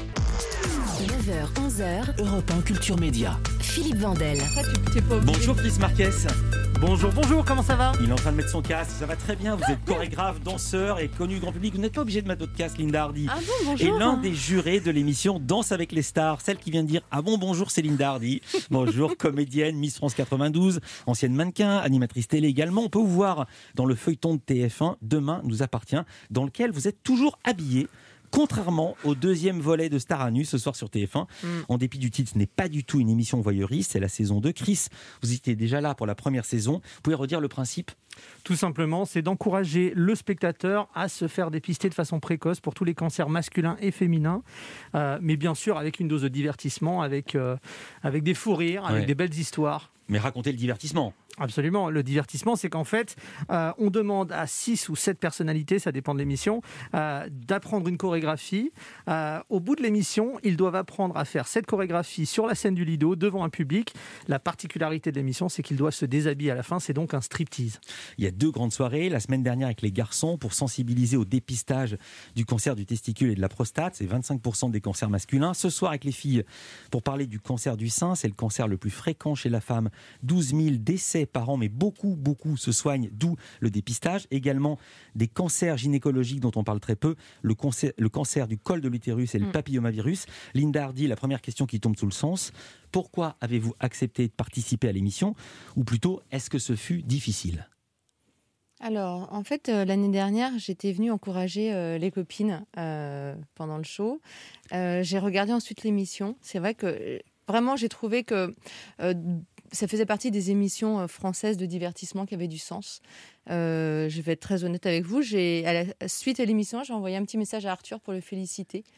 neuf heures onze heures. Europe un Culture Média. Philippe Vandel. Bonjour Chris Marquez. Bonjour, bonjour, comment ça va? Il est en train de mettre son casque, ça va très bien. Vous êtes chorégraphe, danseur et connu du grand public. Vous n'êtes pas obligé de mettre votre casque, Linda Hardy. Ah bon, bonjour. Et l'un des jurés de l'émission Danse avec les stars, celle qui vient de dire ah bon bonjour, c'est Linda Hardy. Bonjour, comédienne, Miss France quatre-vingt-douze, ancienne mannequin, animatrice télé également. On peut vous voir dans le feuilleton de T F un Demain nous appartient, dans lequel vous êtes toujours habillée. Contrairement au deuxième volet de Star à nu ce soir sur T F un, mm. en dépit du titre, ce n'est pas du tout une émission voyeuriste, c'est la saison deux. Chris, vous étiez déjà là pour la première saison. Vous pouvez redire le principe ? Tout simplement, c'est d'encourager le spectateur à se faire dépister de façon précoce pour tous les cancers masculins et féminins, euh, mais bien sûr avec une dose de divertissement, avec, euh, avec des fous rires, avec ouais. des belles histoires. Mais racontez le divertissement. Absolument. Le divertissement, c'est qu'en fait, euh, on demande à six ou sept personnalités, ça dépend de l'émission, euh, d'apprendre une chorégraphie. Euh, au bout de l'émission, ils doivent apprendre à faire cette chorégraphie sur la scène du Lido, devant un public. La particularité de l'émission, c'est qu'ils doivent se déshabiller à la fin. C'est donc un striptease. Il y a deux grandes soirées. La semaine dernière avec les garçons pour sensibiliser au dépistage du cancer du testicule et de la prostate. C'est vingt-cinq pour cent des cancers masculins. Ce soir avec les filles pour parler du cancer du sein. C'est le cancer le plus fréquent chez la femme. douze mille décès par an, mais beaucoup, beaucoup se soignent, d'où le dépistage. Également des cancers gynécologiques dont on parle très peu, le cancer, le cancer du col de l'utérus et le papillomavirus. Linda Hardy, la première question qui tombe sous le sens, pourquoi avez-vous accepté de participer à l'émission? Ou plutôt, est-ce que ce fut difficile? Alors, en fait, euh, l'année dernière, j'étais venue encourager euh, les copines euh, pendant le show. Euh, j'ai regardé ensuite l'émission. C'est vrai que, euh, vraiment, j'ai trouvé que... Euh, ça faisait partie des émissions françaises de divertissement qui avaient du sens. Euh, je vais être très honnête avec vous. J'ai, à la suite à l'émission, j'ai envoyé un petit message à Arthur pour le féliciter.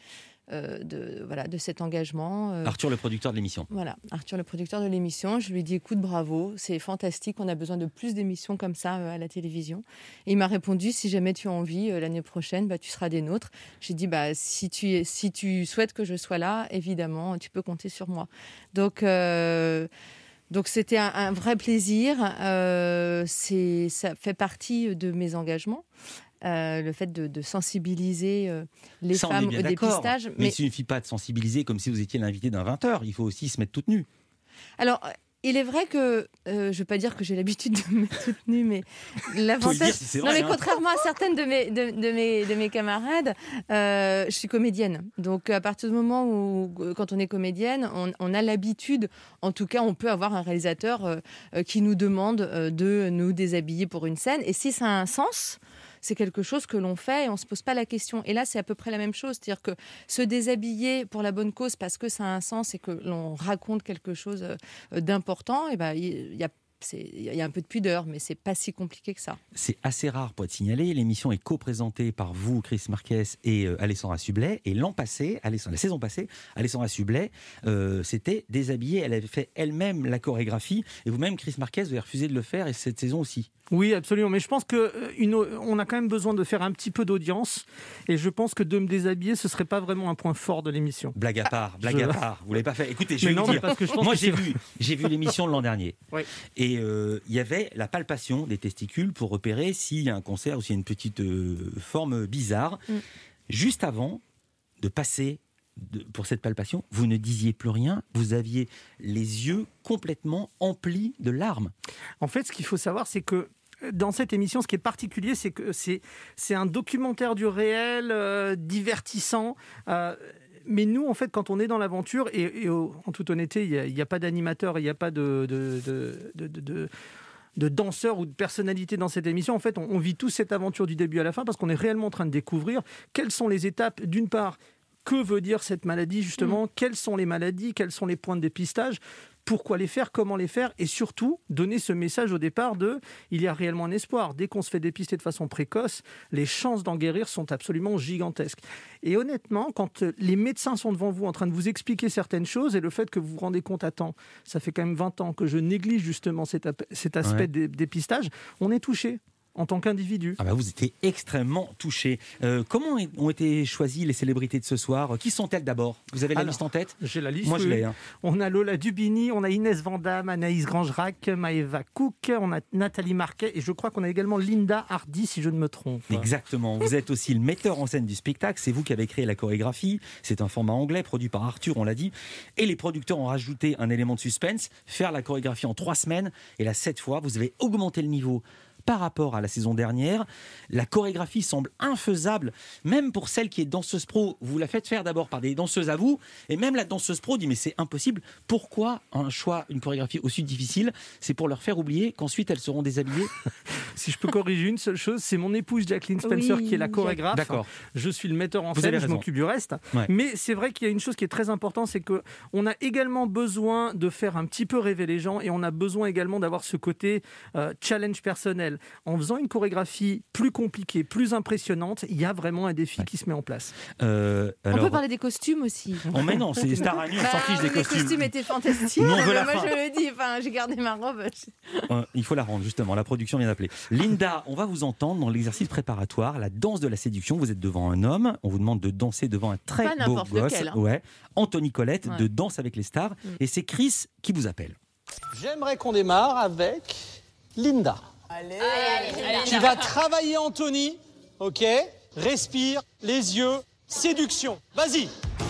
euh, de, voilà, de cet engagement. Euh, Arthur, le producteur de l'émission. Voilà, Arthur, le producteur de l'émission. Je lui ai dit, écoute, bravo, c'est fantastique, on a besoin de plus d'émissions comme ça euh, à la télévision. Et il m'a répondu, si jamais tu as envie, euh, l'année prochaine, bah, tu seras des nôtres. J'ai dit, bah, si, tu, si tu souhaites que je sois là, évidemment, tu peux compter sur moi. Donc... Euh, Donc c'était un, un vrai plaisir, euh, c'est, ça fait partie de mes engagements, euh, le fait de, de sensibiliser euh, les Ça, femmes on est bien au d'accord. dépistage. Mais, Mais il ne suffit pas de sensibiliser comme si vous étiez l'invité d'un vingt heures, il faut aussi se mettre toute nue. Alors, il est vrai que, euh, je ne vais pas dire que j'ai l'habitude de me mettre toute nue, mais l'avantage... Dire, si c'est vrai, non, mais hein. contrairement à certaines de mes, de, de mes, de mes camarades, euh, je suis comédienne. Donc, à partir du moment où, quand on est comédienne, on, on a l'habitude, en tout cas, on peut avoir un réalisateur euh, qui nous demande euh, de nous déshabiller pour une scène. Et si ça a un sens... c'est quelque chose que l'on fait et on ne se pose pas la question. Et là, c'est à peu près la même chose. C'est-à-dire que se déshabiller pour la bonne cause parce que ça a un sens et que l'on raconte quelque chose d'important, et ben, il y a il y a un peu de pudeur, mais c'est pas si compliqué que ça. C'est assez rare pour être signalé. L'émission est co-présentée par vous, Chris Marquez, et euh, Alessandra Sublet. Et l'an passé, Alessandra, la saison passée, Alessandra Sublet euh, s'était déshabillée. Elle avait fait elle-même la chorégraphie. Et vous-même, Chris Marquez, vous avez refusé de le faire, et cette saison aussi. Oui, absolument. Mais je pense qu'on a quand même besoin de faire un petit peu d'audience. Et je pense que de me déshabiller, ce ne serait pas vraiment un point fort de l'émission. Blague à part, blague je... à part. Vous ne l'avez pas fait. Écoutez, je mais vais non, vous dire. Parce que je pense Moi, que j'ai vu, j'ai vu l'émission de l'an dernier. Oui. Et il euh, y avait la palpation des testicules pour repérer s'il y a un cancer ou s'il y a une petite euh, forme bizarre. Mm. Juste avant de passer de, pour cette palpation, vous ne disiez plus rien. Vous aviez les yeux complètement emplis de larmes. En fait, ce qu'il faut savoir, c'est que dans cette émission, ce qui est particulier, c'est que c'est, c'est un documentaire du réel, euh, divertissant. Euh, mais nous, en fait, quand on est dans l'aventure, et, et en toute honnêteté, il n'y a, a pas d'animateur, il n'y a pas de... de, de, de, de, de de danseurs ou de personnalités dans cette émission. En fait, on, on vit tous cette aventure du début à la fin parce qu'on est réellement en train de découvrir quelles sont les étapes, d'une part, que veut dire cette maladie, justement, mmh. quelles sont les maladies, quels sont les points de dépistage, pourquoi les faire, comment les faire, et surtout donner ce message au départ de il y a réellement un espoir. Dès qu'on se fait dépister de façon précoce, les chances d'en guérir sont absolument gigantesques. Et honnêtement, quand les médecins sont devant vous en train de vous expliquer certaines choses et le fait que vous vous rendez compte à temps, ça fait quand même vingt ans que je néglige justement cet, ap- cet aspect ouais. de dépistage, on est touché en tant qu'individu. Ah bah vous étiez extrêmement touché. Euh, comment ont été choisies les célébrités de ce soir ? Qui sont-elles d'abord ? Vous avez la Alors, liste en tête ? J'ai la liste. Moi, je l'ai. Hein. On a Lola Dubini, on a Inès Vandamme, Anaïs Grangerac, Maëva Cook, on a Nathalie Marquet et je crois qu'on a également Linda Hardy, si je ne me trompe. Exactement. Vous êtes aussi le metteur en scène du spectacle. C'est vous qui avez créé la chorégraphie. C'est un format anglais produit par Arthur, on l'a dit. Et les producteurs ont rajouté un élément de suspense, faire la chorégraphie en trois semaines. Et là, cette fois, vous avez augmenté le niveau par rapport à la saison dernière. La chorégraphie semble infaisable, même pour celle qui est danseuse pro. Vous la faites faire d'abord par des danseuses à vous, et même la danseuse pro dit mais c'est impossible. Pourquoi un choix, une chorégraphie aussi difficile ? C'est pour leur faire oublier qu'ensuite elles seront déshabillées. Si je peux corriger une seule chose, c'est mon épouse Jacqueline Spencer oui, qui est la chorégraphe. D'accord. Je suis le metteur en vous scène, je m'occupe du reste. Ouais. Mais c'est vrai qu'il y a une chose qui est très importante, c'est qu'on a également besoin de faire un petit peu rêver les gens et on a besoin également d'avoir ce côté euh, challenge personnel. En faisant une chorégraphie plus compliquée, plus impressionnante, il y a vraiment un défi ouais. qui se met en place. Euh, alors... On peut parler des costumes aussi. Oh mais non, c'est les stars à nu, on bah, s'en fiche des les costumes. Les costumes étaient fantastiques. Nous, on veut la moi fin. je le dis, enfin, j'ai gardé ma robe. Euh, il faut la rendre justement, la production vient d'appeler. Linda, on va vous entendre dans l'exercice préparatoire, la danse de la séduction. Vous êtes devant un homme, on vous demande de danser devant un très Pas beau gosse. Lequel, hein. Ouais, Anthony Colette ouais. de Danse avec les stars. Mm. Et c'est Chris qui vous appelle. J'aimerais qu'on démarre avec Linda. Allez, allez, allez, tu vas travailler Anthony, ok ? Respire, les yeux, séduction. Vas-y.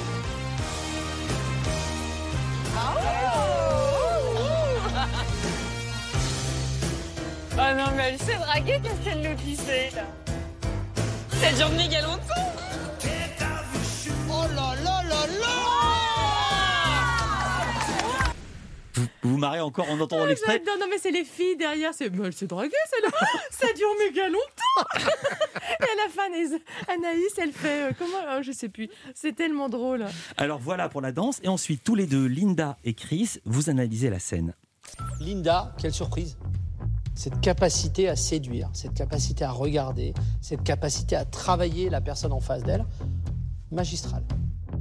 Oh non, mais elle s'est draguée, qu'est-ce qu'elle nous pissait, là ? Cette journée galante. Oh là là là là ! Vous vous marrez encore en entendant ah, l'extrait ? Non, non, mais c'est les filles derrière. C'est... Elle s'est draguée, celle-là. Ça dure méga longtemps. Et à la fin, Anaïs, Anaïs elle fait... Euh, comment oh, je sais plus. C'est tellement drôle. Alors voilà pour la danse. Et ensuite, tous les deux, Linda et Chris, vous analysez la scène. Linda, quelle surprise. Cette capacité à séduire, cette capacité à regarder, cette capacité à travailler la personne en face d'elle, magistrale.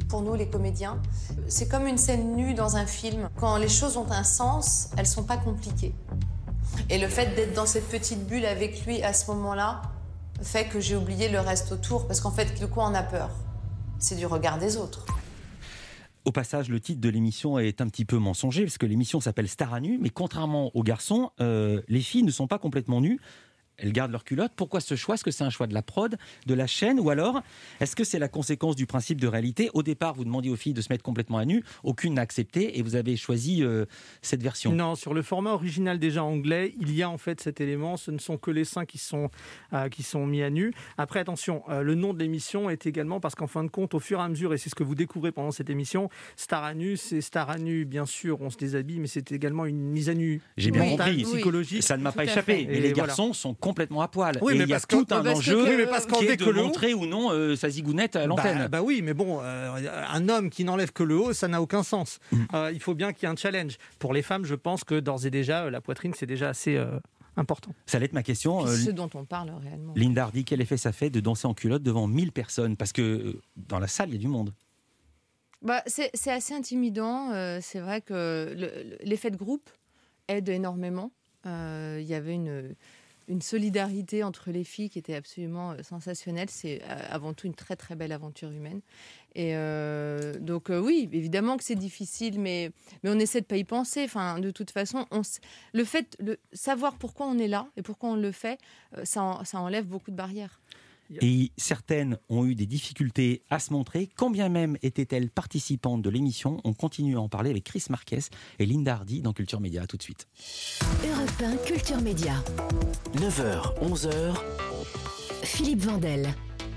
pour nous les comédiens. C'est comme une scène nue dans un film. Quand les choses ont un sens, elles sont pas compliquées. Et le fait d'être dans cette petite bulle avec lui à ce moment-là fait que j'ai oublié le reste autour, parce qu'en fait, de quoi on a peur ? C'est du regard des autres. Au passage, le titre de l'émission est un petit peu mensonger, parce que l'émission s'appelle Star à nu, mais contrairement aux garçons, euh, les filles ne sont pas complètement nues. Elles gardent leur culotte. Pourquoi ce choix ? Est-ce que c'est un choix de la prod, de la chaîne, ou alors est-ce que c'est la conséquence du principe de réalité ? Au départ, vous demandiez aux filles de se mettre complètement à nu, aucune n'a accepté, et vous avez choisi euh, cette version. Non, sur le format original déjà anglais, il y a en fait cet élément. Ce ne sont que les seins qui sont euh, qui sont mis à nu. Après, attention, euh, le nom de l'émission est également parce qu'en fin de compte, au fur et à mesure, et c'est ce que vous découvrez pendant cette émission, Star à nu, c'est Star à nu. Bien sûr, on se déshabille, mais c'est également une mise à nu. J'ai bien compris. Psychologique. Ça ne m'a pas échappé. Mais les garçons voilà. sont complètement à poil. Oui, et mais il y a parce tout que, un parce enjeu que, mais parce qui est de montrer ou non euh, sa zigounette à l'antenne. Bah, bah oui, mais bon, euh, un homme qui n'enlève que le haut, ça n'a aucun sens. Mm. Euh, il faut bien qu'il y ait un challenge. Pour les femmes, je pense que d'ores et déjà, la poitrine, c'est déjà assez euh, important. Ça allait être ma question. C'est euh, ce dont on parle réellement. Linda Hardy, quel effet ça fait de danser en culotte devant mille personnes ? Parce que euh, dans la salle, il y a du monde. Bah, c'est, c'est assez intimidant. Euh, c'est vrai que le, l'effet de groupe aide énormément. Il euh, y avait une... une solidarité entre les filles qui était absolument sensationnelle. C'est avant tout une très très belle aventure humaine. Et euh, donc euh, oui, évidemment que c'est difficile, mais, mais on essaie de ne pas y penser. Enfin, de toute façon, on, le fait de savoir pourquoi on est là et pourquoi on le fait, ça, ça enlève beaucoup de barrières. Et certaines ont eu des difficultés à se montrer, quand bien même étaient-elles participantes de l'émission. On continue à en parler avec Chris Marquez et Linda Hardy dans Culture Média. À tout de suite. Europe un Culture Média. neuf heures, onze heures. Philippe Vandel.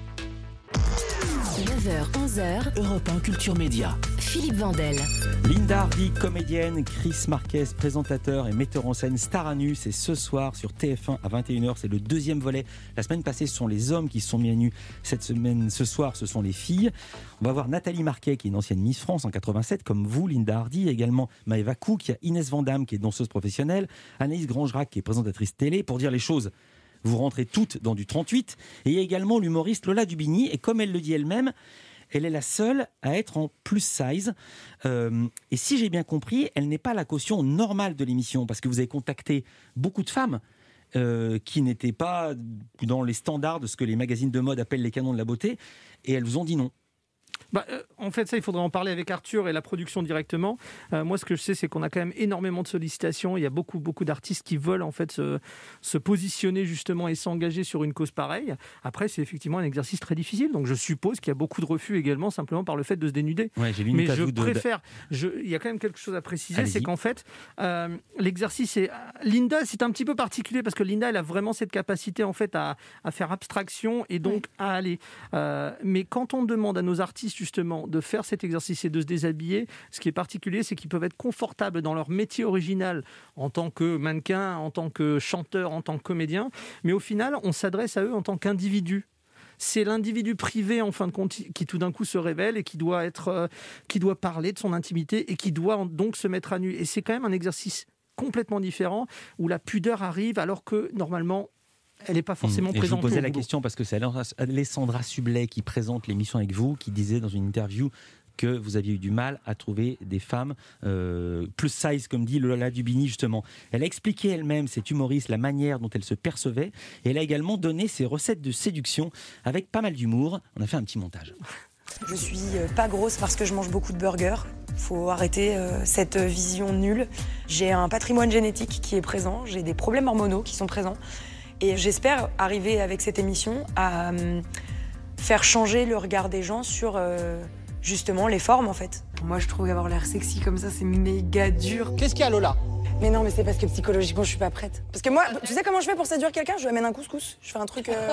neuf heures, onze heures. Europe un Culture Média. Philippe Vandel. Linda Hardy, comédienne, Chris Marquez, présentateur et metteur en scène. Star à nu, c'est ce soir sur T F un à vingt et une heures. C'est le deuxième volet. La semaine passée, ce sont les hommes qui se sont mis à nu. Cette semaine, ce soir, ce sont les filles. On va voir Nathalie Marquet, qui est une ancienne Miss France en quatre-vingt-sept, comme vous, Linda Hardy. Également Maëva Cook, il y a Inès Vandamme, qui est danseuse professionnelle. Anaïs Grangerac, qui est présentatrice télé. Pour dire les choses, vous rentrez toutes dans du trente-huit. Et il y a également l'humoriste Lola Dubini. Et comme elle le dit elle-même, elle est la seule à être en plus size. Euh, et si j'ai bien compris, elle n'est pas la caution normale de l'émission, parce que vous avez contacté beaucoup de femmes euh, qui n'étaient pas dans les standards de ce que les magazines de mode appellent les canons de la beauté, et elles vous ont dit non. Bah, euh, en fait, ça, il faudrait en parler avec Arthur et la production directement. Euh, moi, ce que je sais, c'est qu'on a quand même énormément de sollicitations. Il y a beaucoup, beaucoup d'artistes qui veulent en fait se, se positionner justement et s'engager sur une cause pareille. Après, c'est effectivement un exercice très difficile. Donc, je suppose qu'il y a beaucoup de refus également, simplement par le fait de se dénuder. Ouais, j'ai lu une Mais je de... préfère. Je, il y a quand même quelque chose à préciser, Allez-y. c'est qu'en fait, euh, l'exercice est. Linda, c'est un petit peu particulier parce que Linda, elle a vraiment cette capacité en fait à, à faire abstraction et donc ouais. à aller. Euh, mais quand on demande à nos artistes justement de faire cet exercice et de se déshabiller, ce qui est particulier, c'est qu'ils peuvent être confortables dans leur métier original en tant que mannequin, en tant que chanteur, en tant que comédien, mais au final, on s'adresse à eux en tant qu'individu. C'est l'individu privé, en fin de compte, qui tout d'un coup se révèle et qui doit être, euh, qui doit parler de son intimité et qui doit donc se mettre à nu. Et c'est quand même un exercice complètement différent où la pudeur arrive alors que normalement elle n'est pas forcément et présente. Je vous posais la question parce que c'est Alessandra Sublet qui présente l'émission avec vous, qui disait dans une interview que vous aviez eu du mal à trouver des femmes euh, plus size, comme dit Lola Dubini justement. Elle a expliqué elle-même, cette humoriste, la manière dont elle se percevait, et elle a également donné ses recettes de séduction avec pas mal d'humour. On a fait un petit montage. Je suis pas grosse parce que je mange beaucoup de burgers. Faut arrêter euh, cette vision nulle. J'ai un patrimoine génétique qui est présent, j'ai des problèmes hormonaux qui sont présents. Et j'espère arriver avec cette émission à euh, faire changer le regard des gens sur euh, justement les formes en fait. Moi je trouve avoir l'air sexy comme ça c'est méga dur. Qu'est-ce qu'il y a Lola ? Mais non mais c'est parce que psychologiquement je suis pas prête. Parce que moi, tu sais comment je fais pour séduire quelqu'un ? Je lui amène un couscous. Je fais un truc... Euh...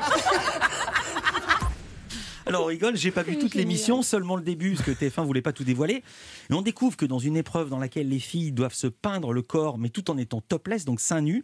Alors on rigole, j'ai pas vu toute l'émission, seulement le début, parce que T F un voulait pas tout dévoiler. Et on découvre que dans une épreuve dans laquelle les filles doivent se peindre le corps, mais tout en étant topless, donc seins nus,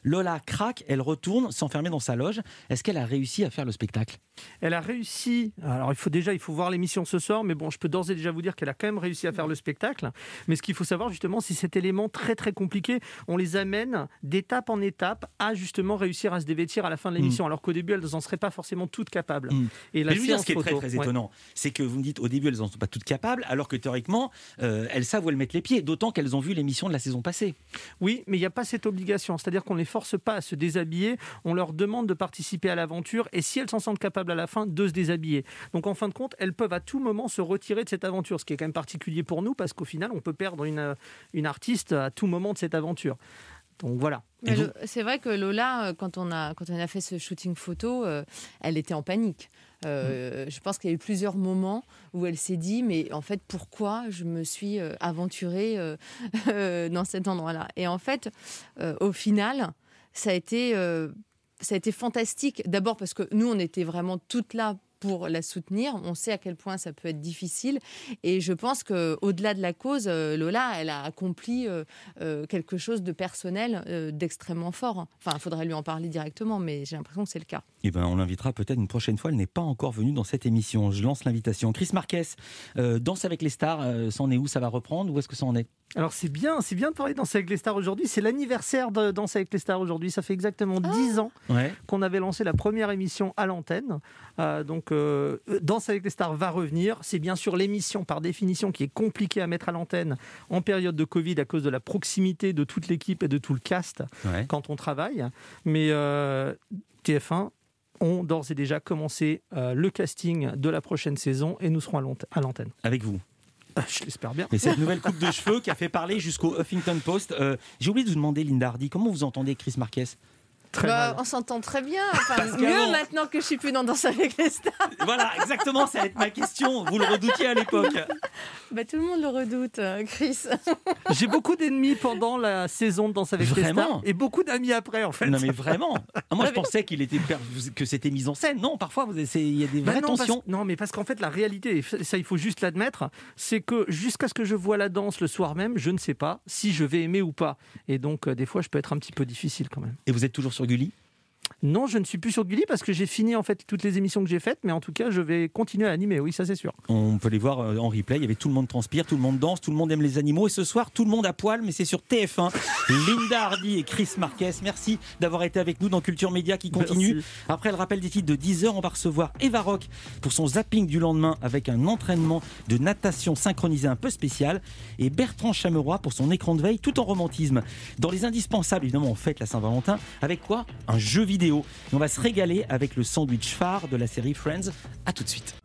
Lola craque, elle retourne s'enfermer dans sa loge. Est-ce qu'elle a réussi à faire le spectacle ? Elle a réussi. Alors il faut déjà, il faut voir l'émission ce soir, mais bon, je peux d'ores et déjà vous dire qu'elle a quand même réussi à faire le spectacle. Mais ce qu'il faut savoir justement, c'est cet élément très très compliqué. On les amène d'étape en étape à justement réussir à se dévêtir à la fin de l'émission, mmh. alors qu'au début elles n'en seraient pas forcément toutes capables. Mmh. Et la mais séance ce qui est photo, très très étonnant, ouais. c'est que vous me dites au début elles n'en sont pas toutes capables, alors que théoriquement euh, elles savent où elles mettent les pieds. D'autant qu'elles ont vu l'émission de la saison passée. Oui, mais il n'y a pas cette obligation. C'est-à-dire qu'on ne les force pas à se déshabiller. On leur demande de participer à l'aventure et si elles s'en sentent capables à la fin, de se déshabiller. Donc en fin de compte, elles peuvent à tout moment se retirer de cette aventure, ce qui est quand même particulier pour nous parce qu'au final, on peut perdre une, une artiste à tout moment de cette aventure. Donc voilà. Le, c'est vrai que Lola, quand on a, quand on a fait ce shooting photo, euh, elle était en panique. Euh, mmh. Je pense qu'il y a eu plusieurs moments où elle s'est dit mais en fait pourquoi je me suis euh, aventurée euh, euh, dans cet endroit-là. Et en fait, euh, au final, ça a été, euh, ça a été fantastique. D'abord parce que nous, on était vraiment toutes là pour la soutenir. On sait à quel point ça peut être difficile. Et je pense qu'au-delà de la cause, Lola, elle a accompli euh, euh, quelque chose de personnel, euh, d'extrêmement fort. Enfin, il faudrait lui en parler directement, mais j'ai l'impression que c'est le cas. Eh ben, on l'invitera peut-être une prochaine fois. Elle n'est pas encore venue dans cette émission. Je lance l'invitation. Chris Marquez, euh, Danse avec les stars, euh, ça en est où ? Ça va reprendre ? Où est-ce que ça en est ? Alors c'est bien, c'est bien de parler de Danse avec les stars aujourd'hui. C'est l'anniversaire de Danse avec les stars aujourd'hui. Ça fait exactement ah. dix ans ouais. qu'on avait lancé la première émission à l'antenne. Euh, donc euh, Danse avec les stars va revenir. C'est bien sûr l'émission par définition qui est compliquée à mettre à l'antenne en période de Covid à cause de la proximité de toute l'équipe et de tout le cast ouais. quand on travaille. Mais euh, T F un ont d'ores et déjà commencé euh, le casting de la prochaine saison et nous serons à l'antenne. Avec vous ? Je l'espère bien. Et cette nouvelle coupe de cheveux qui a fait parler jusqu'au Huffington Post. Euh, j'ai oublié de vous demander, Linda Hardy, comment vous entendez Chris Marquez ? Très bah, on s'entend très bien. Enfin, mieux maintenant que je suis plus dans Danse avec les stars. Voilà, exactement, ça va être ma question. Vous le redoutiez à l'époque ? Bah, tout le monde le redoute, Chris. J'ai beaucoup d'ennemis pendant la saison de Danse avec vraiment les stars et beaucoup d'amis après, en fait. Non mais vraiment. Ah, moi, je pensais qu'il était que c'était mis en scène. Non, parfois il y a des vraies bah non, tensions. Parce, non, mais parce qu'en fait, la réalité, ça, il faut juste l'admettre, c'est que jusqu'à ce que je vois la danse le soir même, je ne sais pas si je vais aimer ou pas. Et donc, euh, des fois, je peux être un petit peu difficile quand même. Et vous êtes toujours sur Gulli ? Non, je ne suis plus sur Gulli parce que j'ai fini en fait toutes les émissions que j'ai faites, mais en tout cas, je vais continuer à animer, oui, ça c'est sûr. On peut les voir en replay, il y avait Tout le monde transpire, tout le monde danse, tout le monde aime les animaux, et ce soir, tout le monde à poil, mais c'est sur T F un. Linda Hardy et Chris Marquez, merci d'avoir été avec nous dans Culture Média qui continue. Merci. Après le rappel des titres de dix heures, on va recevoir Eva Rock pour son zapping du lendemain avec un entraînement de natation synchronisé un peu spécial, et Bertrand Chameroy pour son écran de veille tout en romantisme. Dans les indispensables, évidemment, on fête la Saint-Valentin, avec quoi ? Un jeu vidéo. Et on va se régaler avec le sandwich phare de la série Friends. À tout de suite.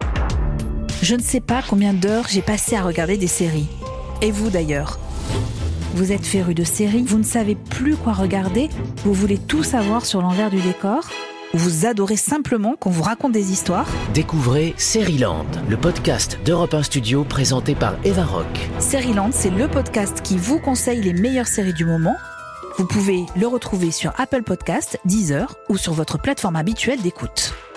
Je ne sais pas combien d'heures j'ai passé à regarder des séries. Et vous d'ailleurs ? Vous êtes férus de séries, vous ne savez plus quoi regarder, vous voulez tout savoir sur l'envers du décor ? Ou vous adorez simplement qu'on vous raconte des histoires ? Découvrez Seriland, le podcast d'Europe un Studio présenté par Eva Rock. Seriland, c'est le podcast qui vous conseille les meilleures séries du moment. Vous pouvez le retrouver sur Apple Podcasts, Deezer ou sur votre plateforme habituelle d'écoute.